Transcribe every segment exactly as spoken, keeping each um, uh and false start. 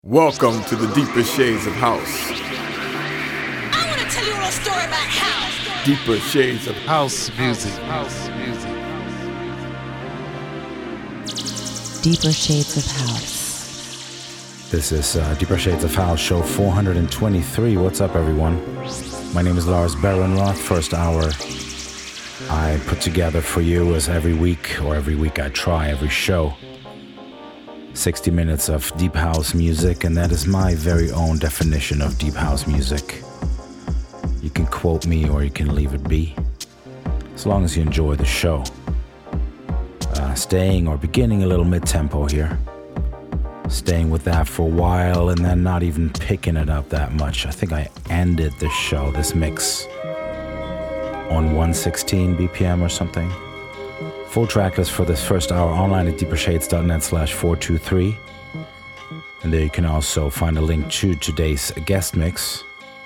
Welcome to the Deeper Shades of House. I want to tell you a little story about house. Deeper Shades of House music. House music. Deeper Shades of House. This is uh, Deeper Shades of House, show four hundred twenty-three. What's up, everyone? My name is Lars Barenroth. First hour I put together for you as every week, or every week I try, every show. sixty minutes of deep house music, and that is my very own definition of deep house music. You can quote me or you can leave it be, as long as you enjoy the show. Uh, staying or beginning a little mid-tempo here. Staying with that for a while and then not even picking it up that much. I think I ended this show, this mix, on one sixteen B P M or something. Full track list for this first hour online at deepershades.net slash 423. And there you can also find a link to today's guest mix.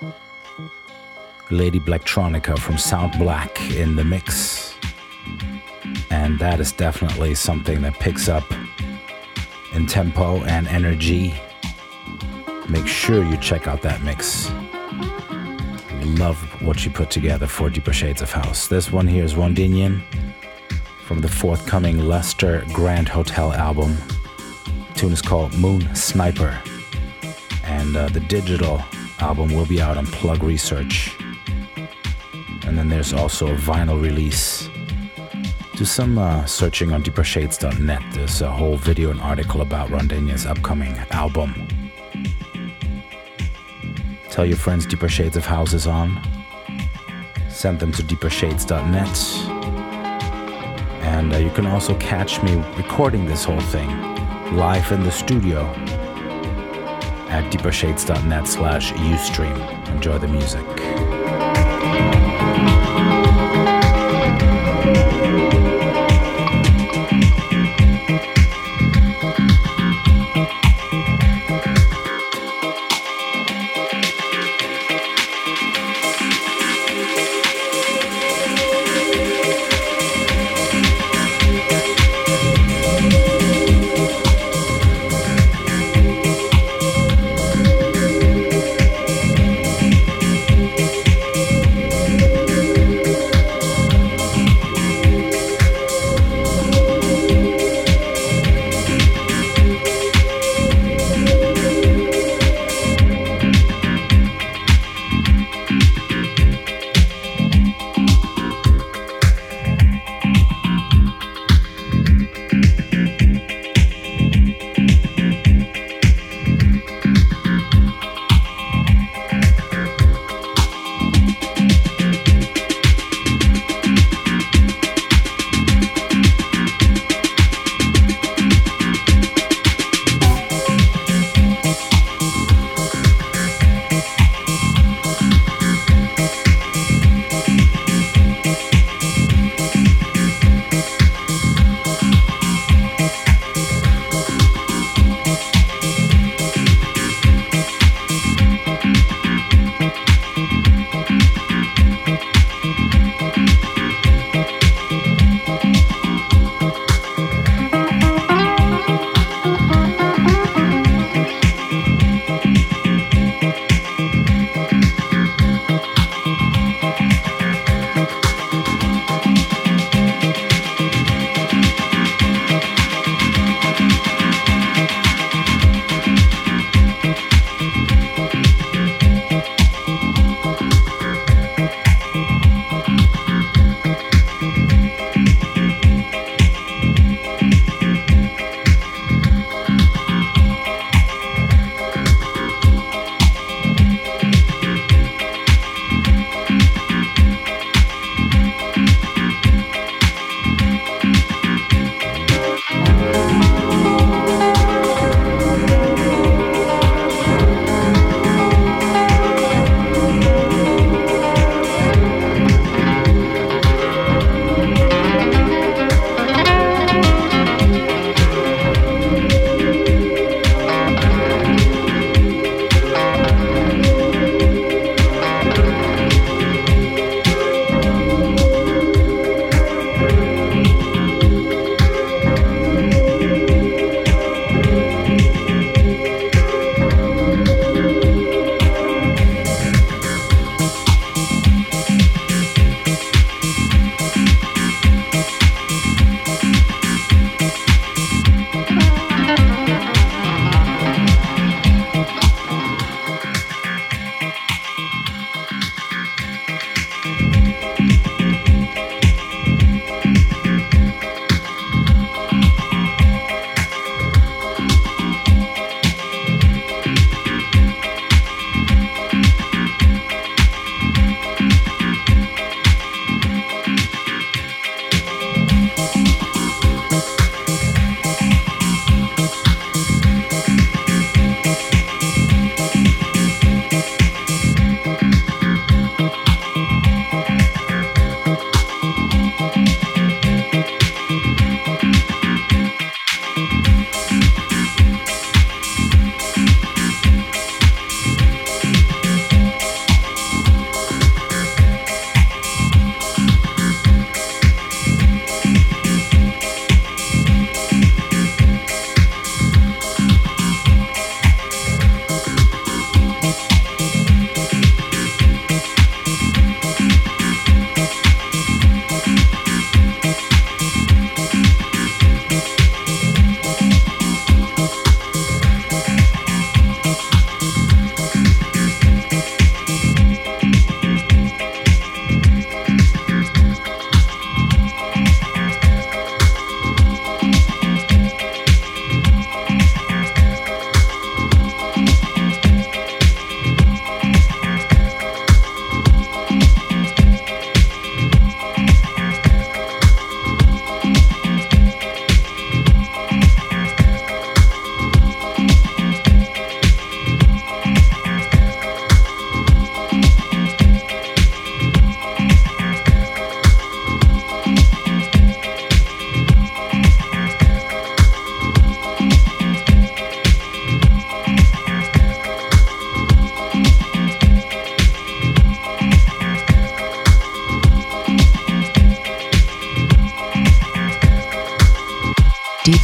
Lady Blacktronica from Sound Black in the mix. And that is definitely something that picks up in tempo and energy. Make sure you check out that mix. Love what she put together for Deeper Shades of House. This one here is Rondinian, from the forthcoming Leicester Grand Hotel album. The tune is called Moon Sniper, and uh, the digital album will be out on Plug Research. And then there's also a vinyl release. Do some uh, searching on deeper shades dot net. There's a whole video and article about Rondinian's upcoming album. Tell your friends Deeper Shades of House is on. Send them to deeper shades dot net. And uh, you can also catch me recording this whole thing live in the studio at deepershades.net slash Ustream. Enjoy the music.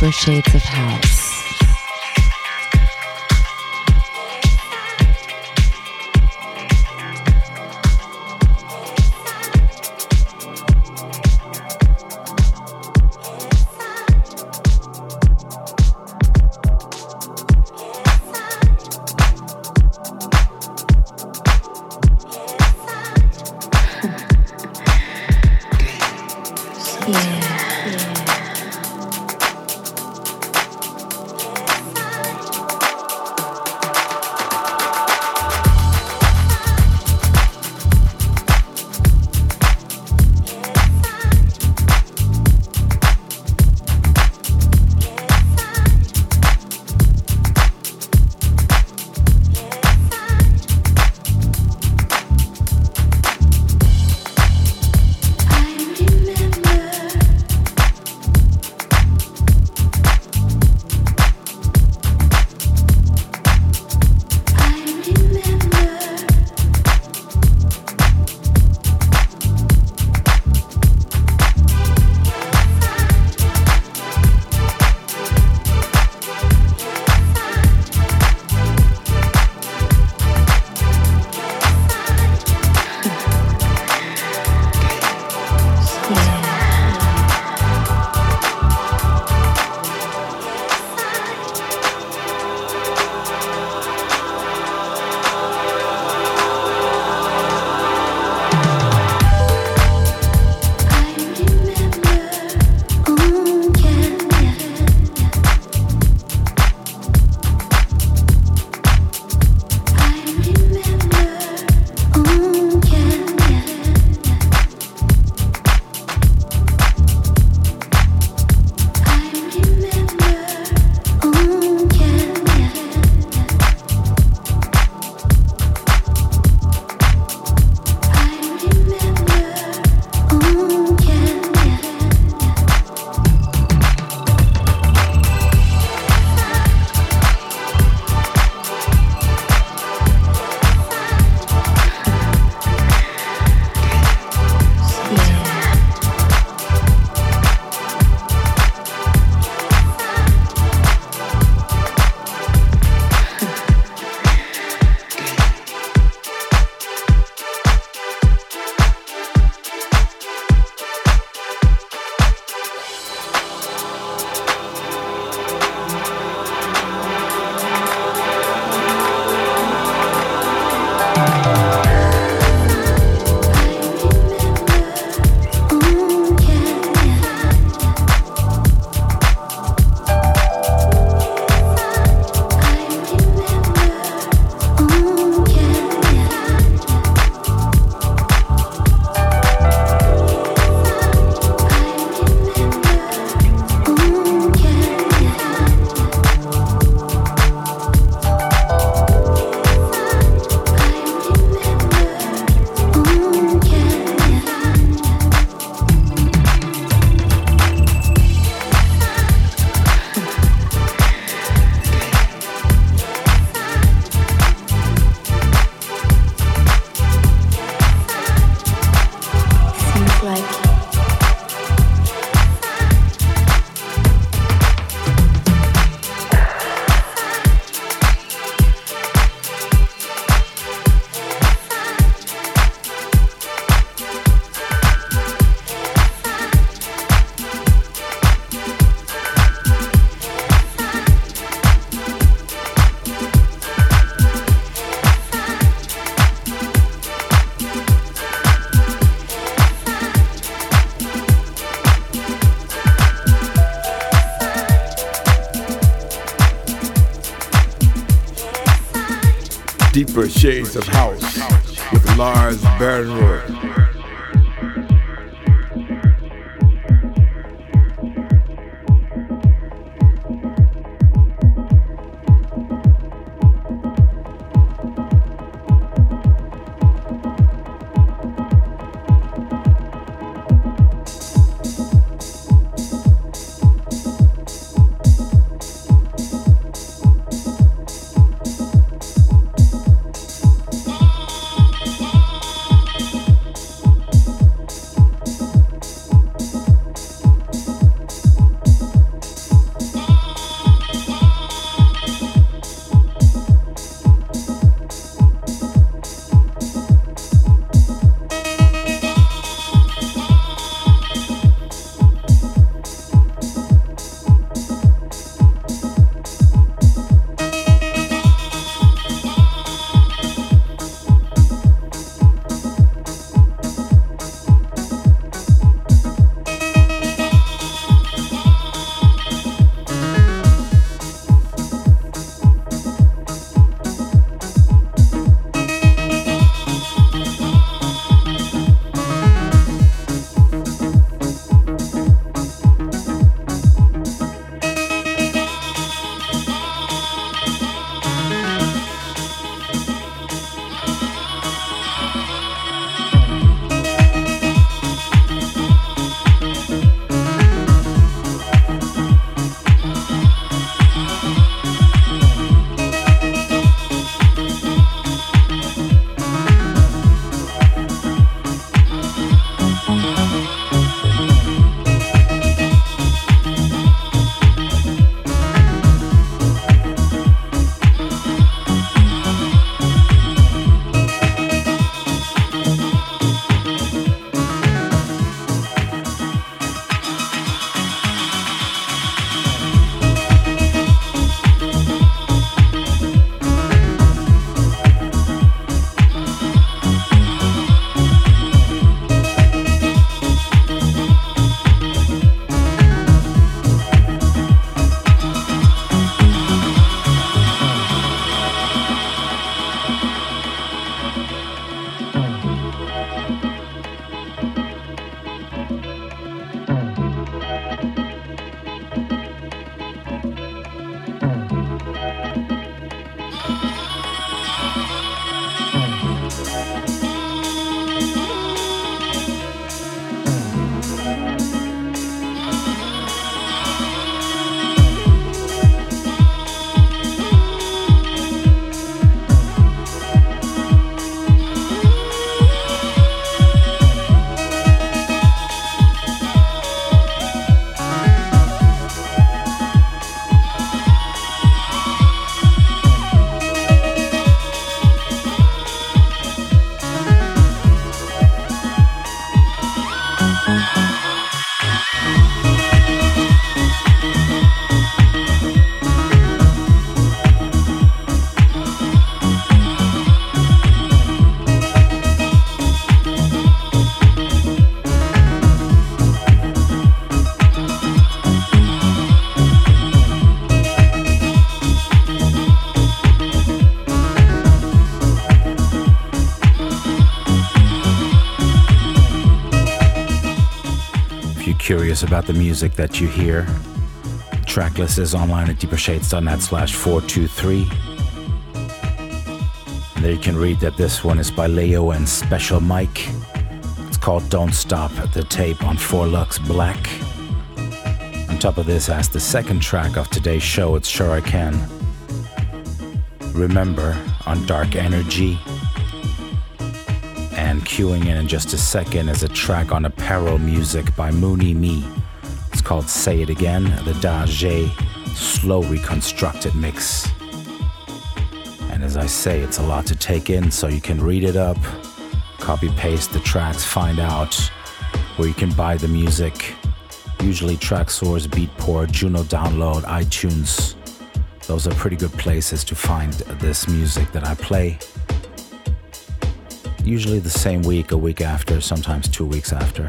Deeper Shades of House. Deeper Shades of House with Lars Barenroth. curious about the music that you hear, tracklist is online at deepershades.net slash 423. And there you can read that this one is by Leo and Special Mike. It's called Don't Stop, the tape on four Lux Black. On top of this, as the second track of today's show, it's Sure I Can. Remember on Dark Energy. And queuing in in just a second is a track on Apparel Music by Mooney Me. It's called Say It Again, the Dage slow reconstructed mix. And as I say, it's a lot to take in, so you can read it up, copy paste the tracks, find out where you can buy the music. Usually Traxsource, Beatport, Juno Download, iTunes. Those are pretty good places to find this music that I play. Usually the same week, a week after, sometimes two weeks after.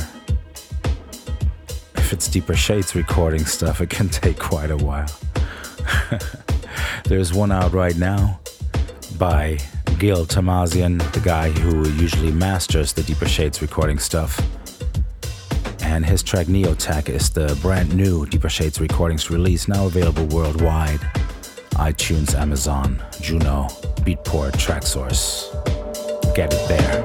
If it's Deeper Shades recording stuff, it can take quite a while. There's one out right now by Gil Tamazian, the guy who usually masters the Deeper Shades recording stuff. And his track Neotech is the brand new Deeper Shades recordings release, now available worldwide. iTunes, Amazon, Juno, Beatport, Traxsource. Get it there.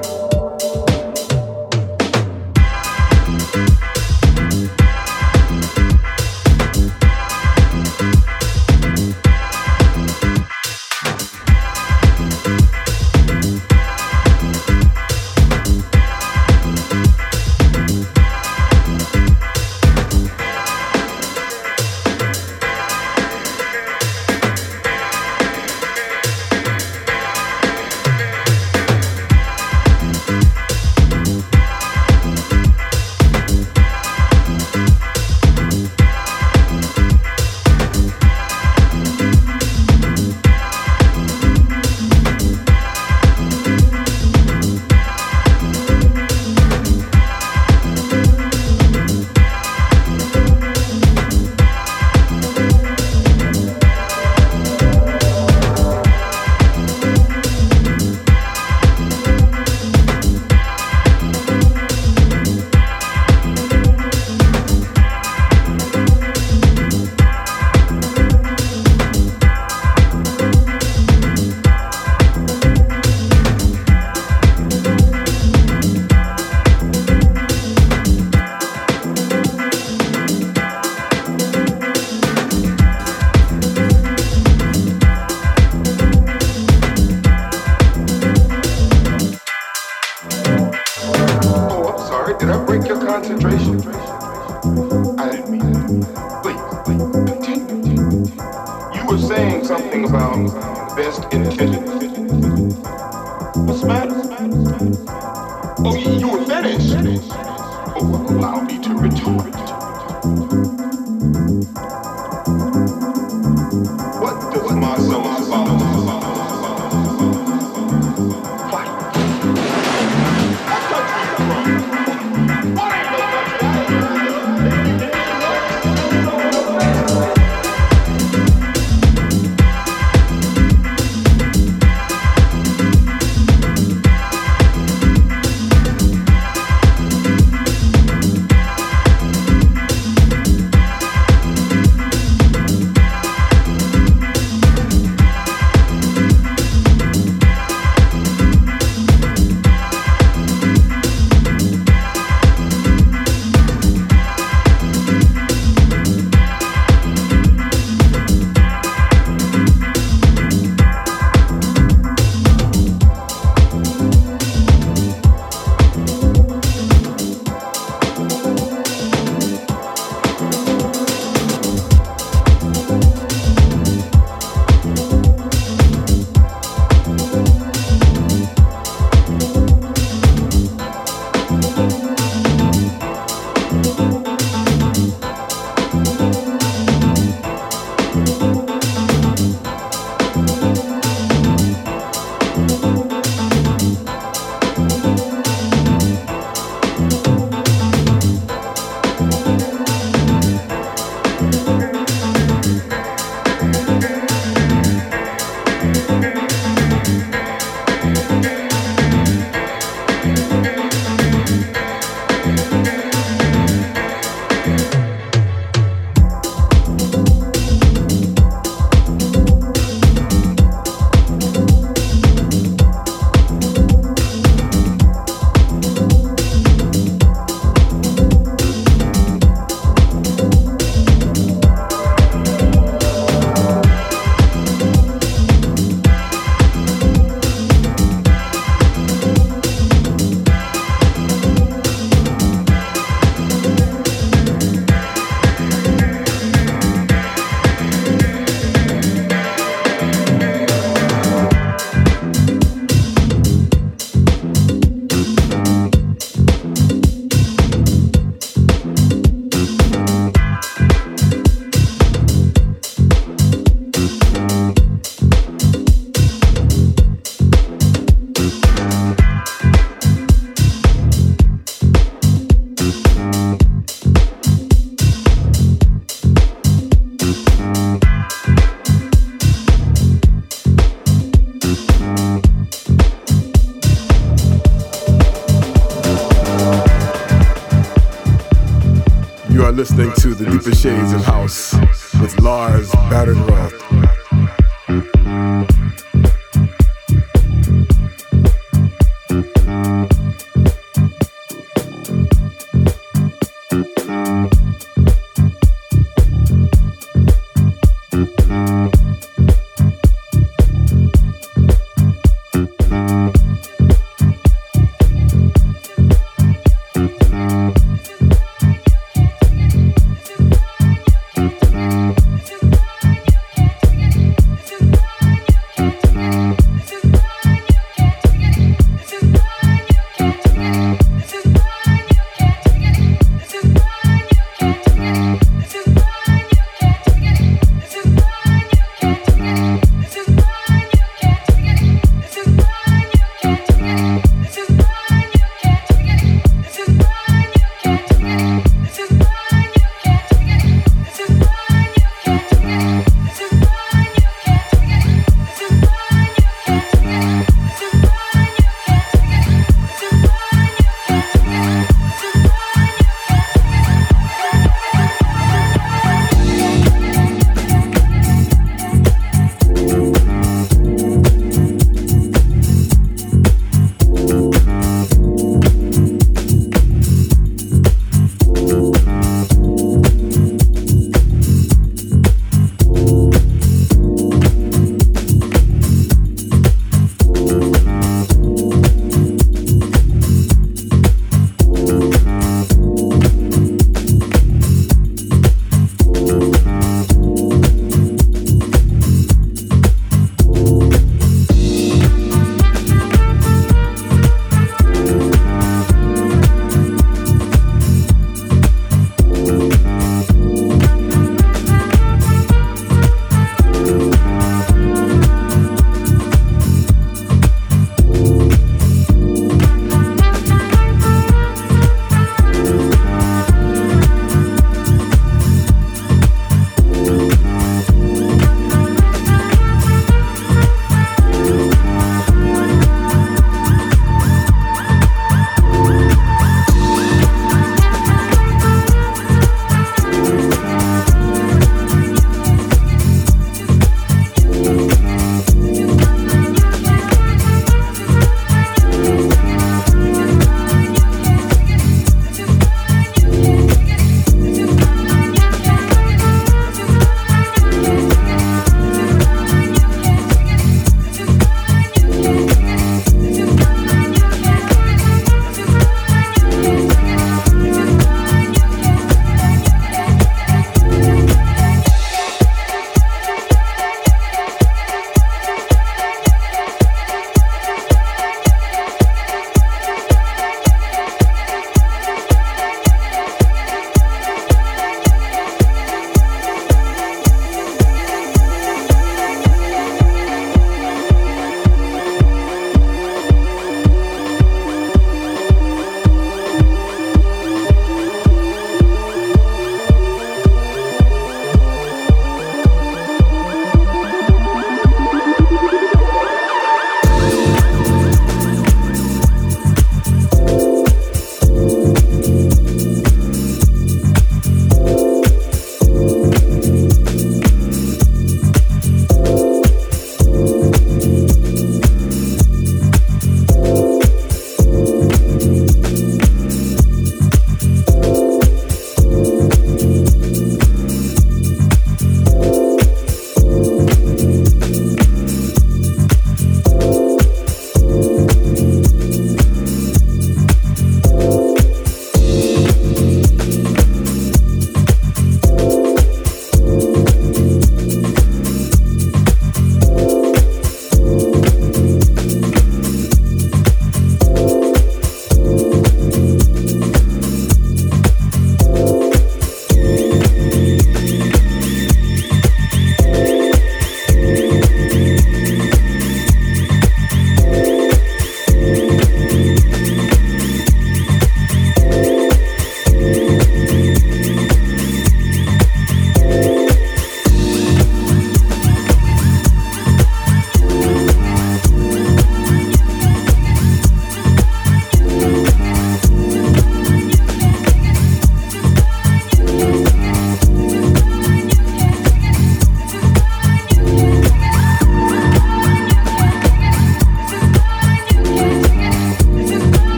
listening to The Deeper Shades of House with Lars Badenroth.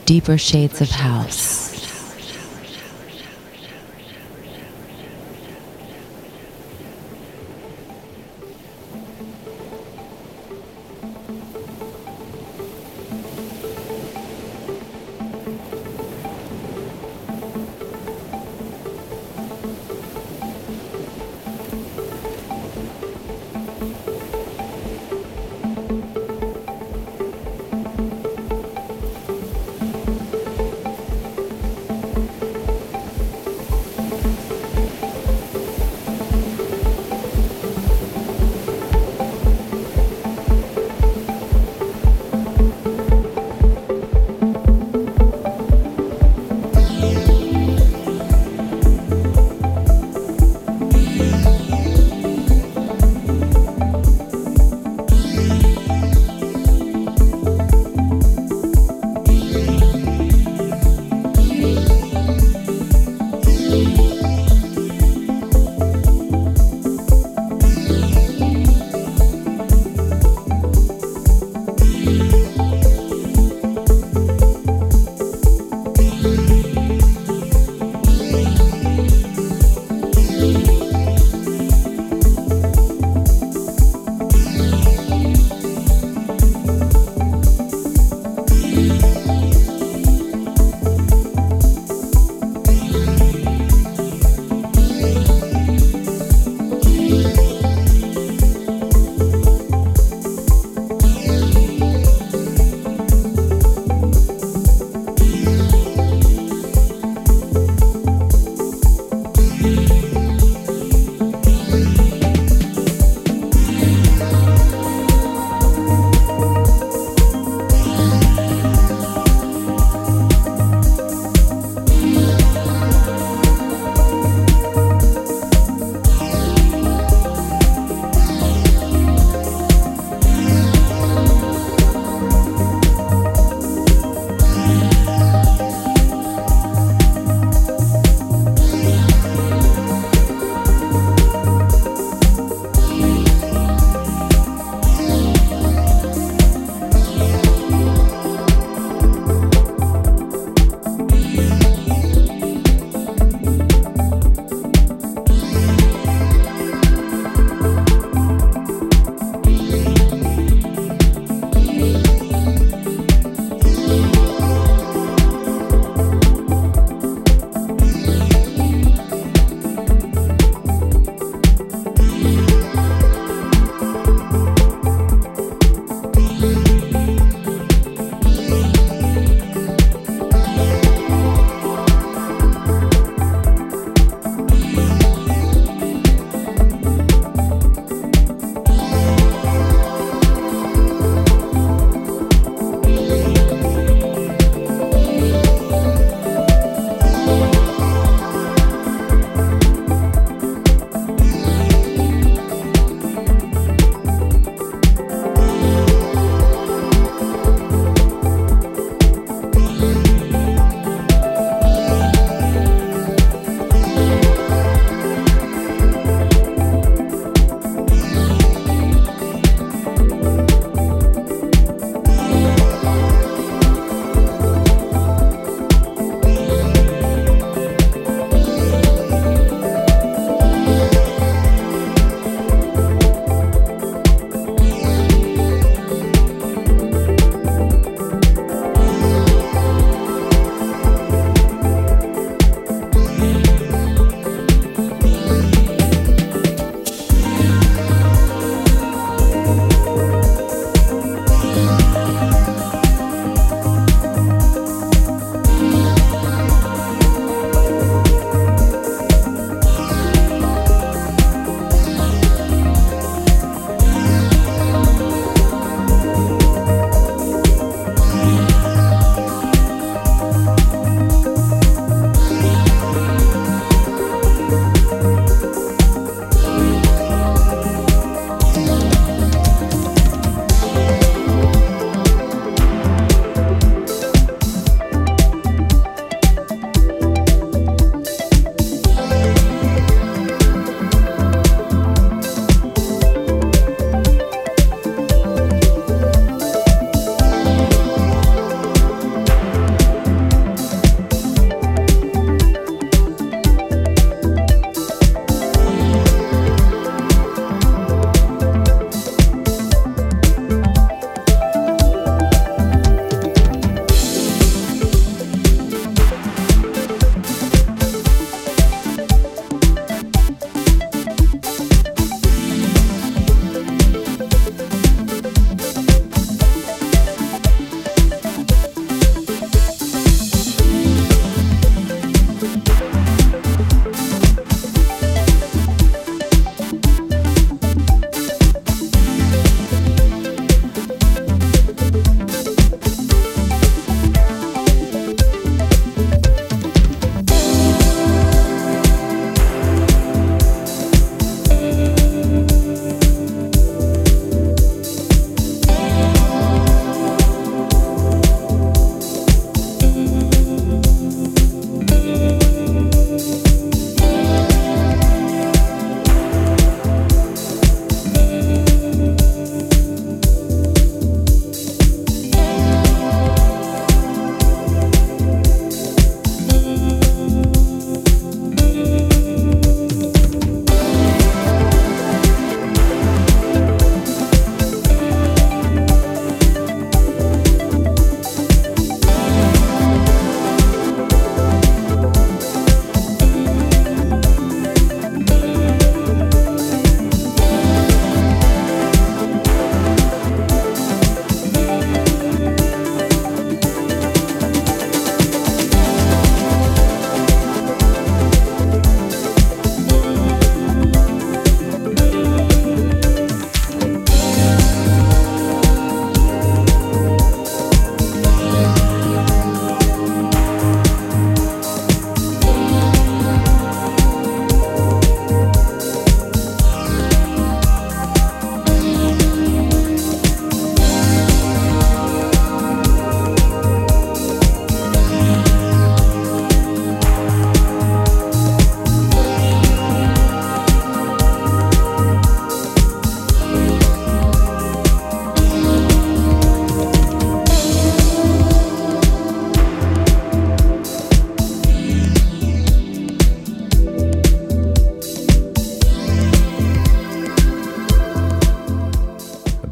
Deeper Shades of House.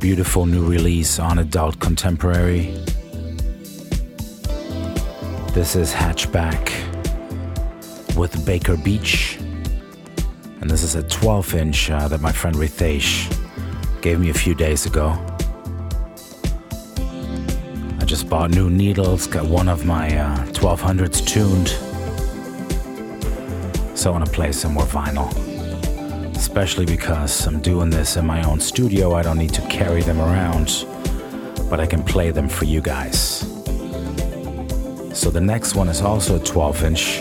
beautiful new release on Adult Contemporary. This is Hatchback with Baker Beach. And this is a twelve inch uh, that my friend Ritesh gave me a few days ago. I just bought new needles, got one of my uh, twelve hundreds tuned. So I want to play some more vinyl. Especially because I'm doing this in my own studio, I don't need to carry them around, but I can play them for you guys. So the next one is also a twelve inch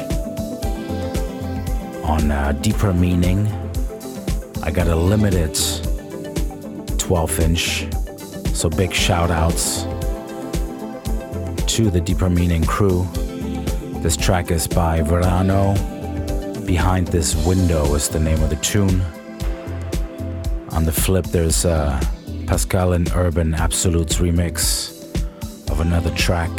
on uh, Deeper Meaning. I got a limited twelve inch, so big shout outs to the Deeper Meaning crew. This track is by Verano. Behind This Window is the name of the tune. On the flip, there's uh, Pascal and Urban Absolutes remix of another track.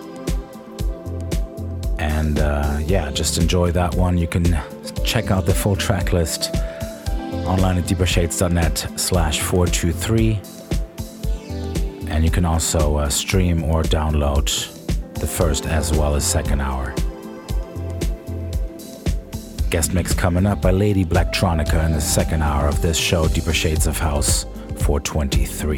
And uh, yeah, just enjoy that one. You can check out the full track list online at deepershades.net slash 423. And you can also uh, stream or download the first as well as second hour. Guest mix coming up by Lady Blacktronica in the second hour of this show, Deeper Shades of House four twenty-three.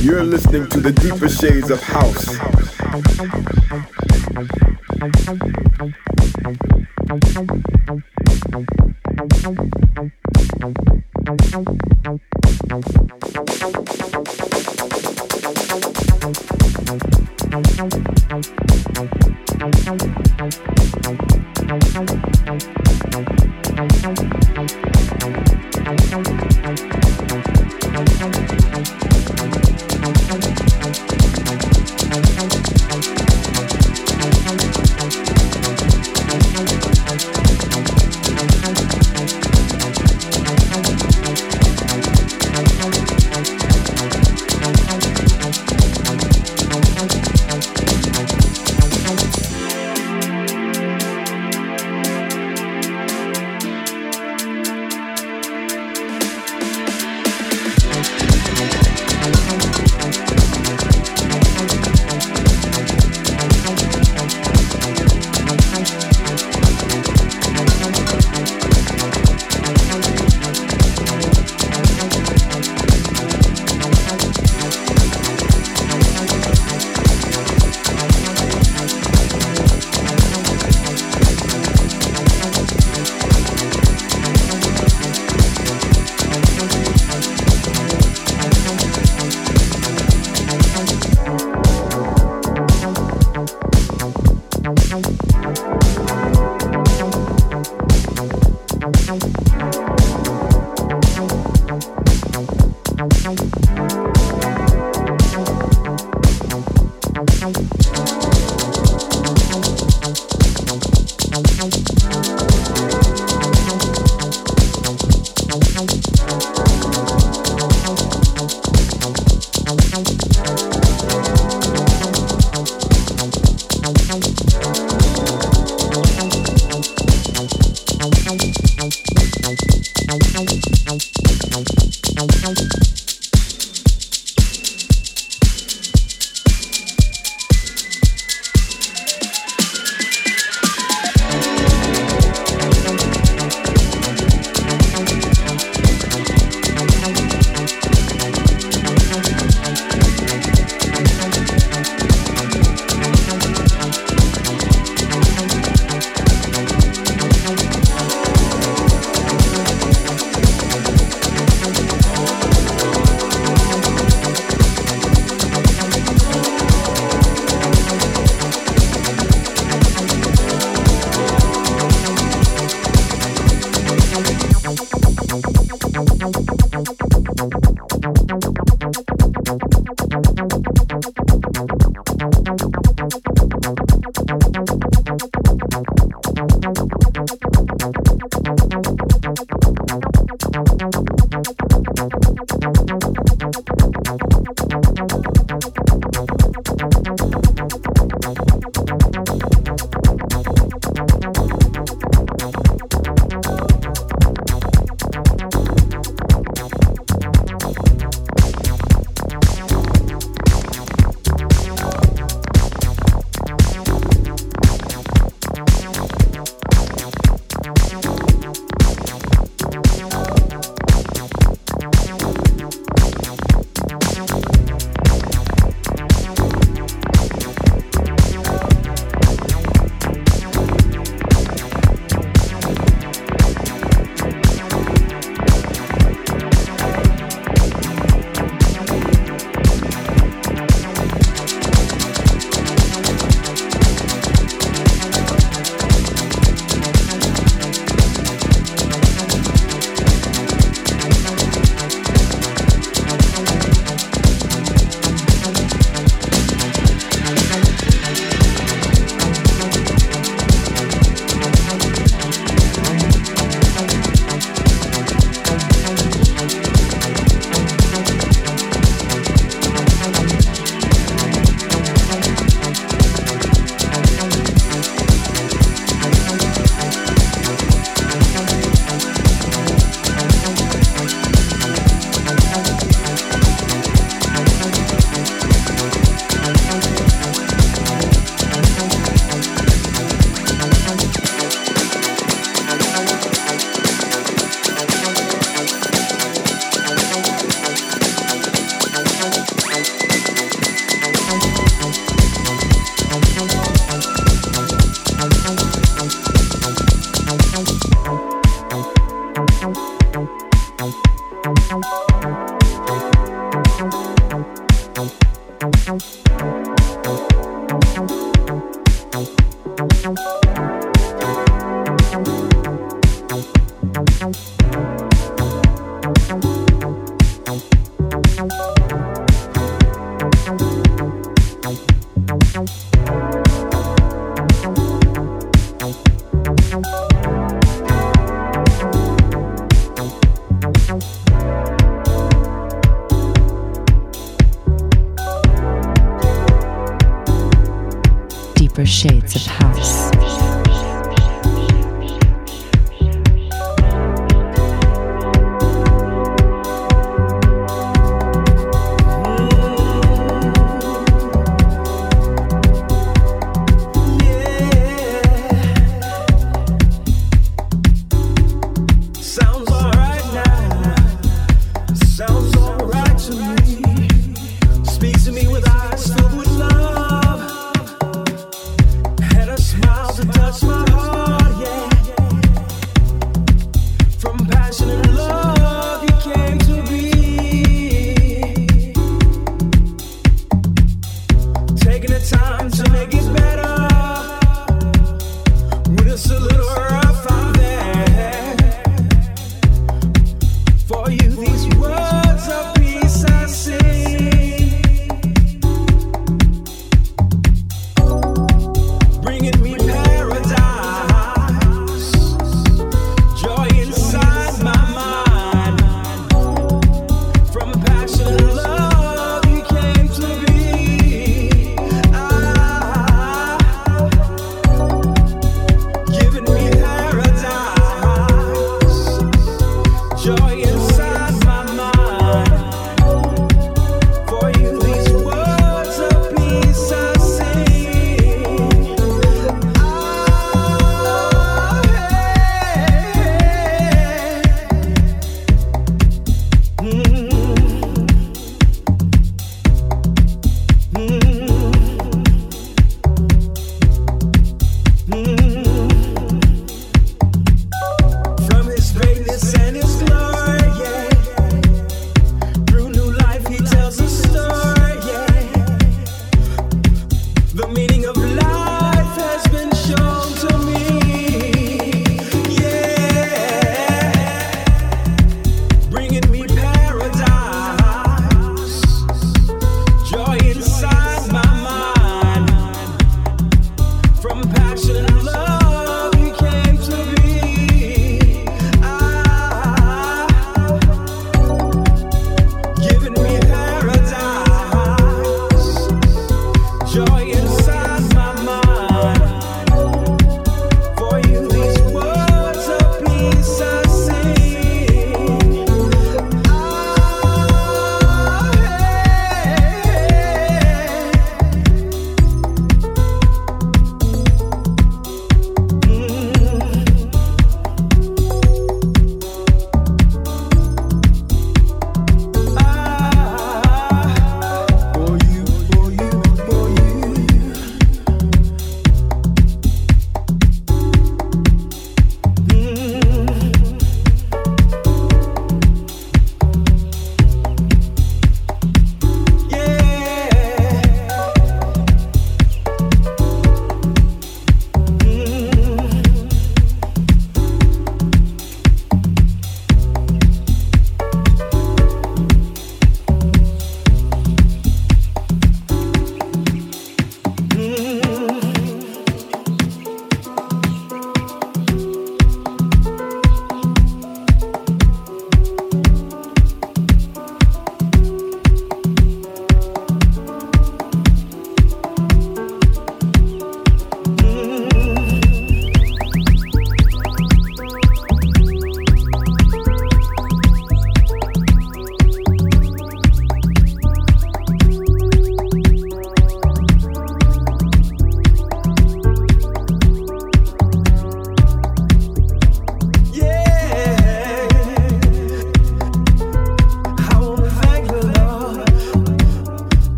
You're listening to the deeper shades of house. Deeper shades of house. Speaks to me with eyes filled with love, and a smile that does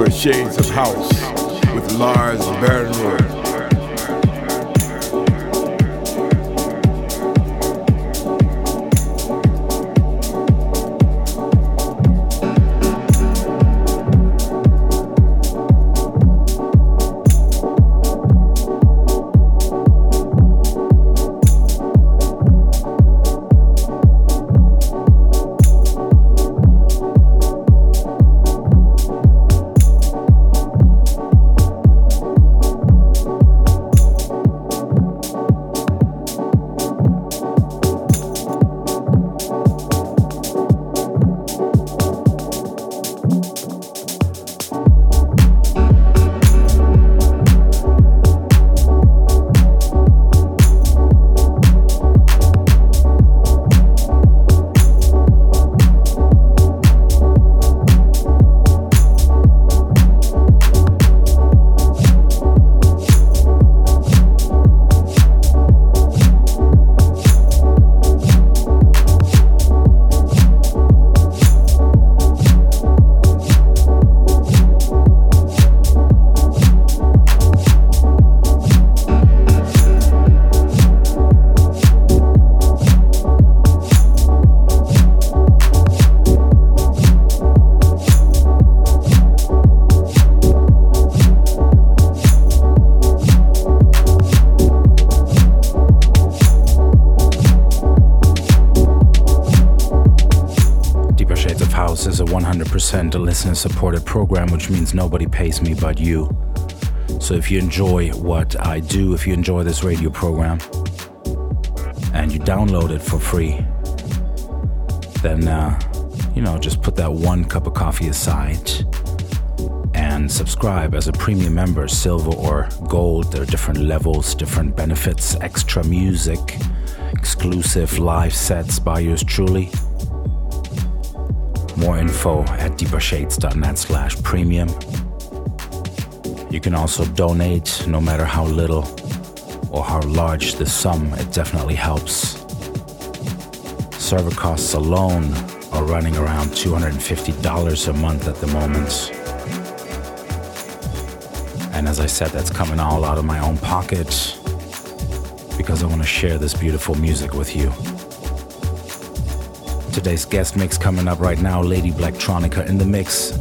Deeper Shades of House with Lars Barenroth. A listener-supported program, which means nobody pays me but you. So if you enjoy what I do, if you enjoy this radio program, and you download it for free, then, uh, you know, just put that one cup of coffee aside and subscribe as a premium member, silver or gold. There are different levels, different benefits, extra music, exclusive live sets by yours truly. More info at deepershades.net slash premium. You can also donate, no matter how little or how large the sum, it definitely helps. Server costs alone are running around two hundred fifty dollars a month at the moment. And as I said, that's coming all out of my own pocket because I want to share this beautiful music with you. Today's guest mix coming up right now, Lady Blacktronica in the mix.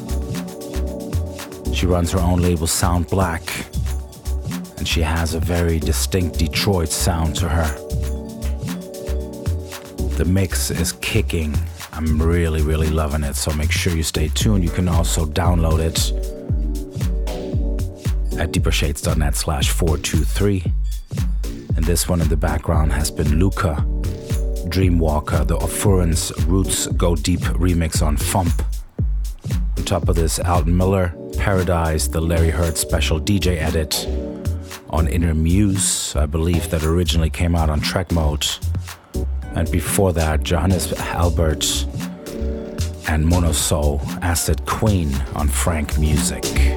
She runs her own label, Sound Black, and she has a very distinct Detroit sound to her. The mix is kicking. I'm really, really loving it, so make sure you stay tuned. You can also download it at deepershades.net slash 423. And this one in the background has been Luca Dreamwalker, the Ofurance Roots Go Deep remix on Fump. On top of this, Alton Miller, Paradise, the Larry Heard special D J edit on Inner Muse, I believe that originally came out on Track Mode. And before that, Johannes Albert and Monosoul, Acid Queen on Frank Music.